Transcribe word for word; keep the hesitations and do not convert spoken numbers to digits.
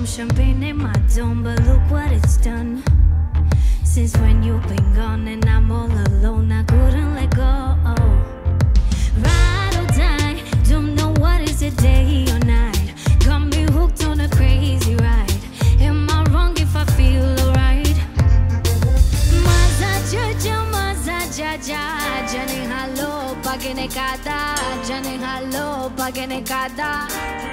champagne in my dome, but look what it's done. Since when you've been gone and I'm all alone, I couldn't let go. Ride or die, don't know what is it, day or night. Got me hooked on a crazy ride. Am I wrong if I feel alright? Maza jaja, maza jaja, jane halo, pagene kada, jane halo, pagene kada.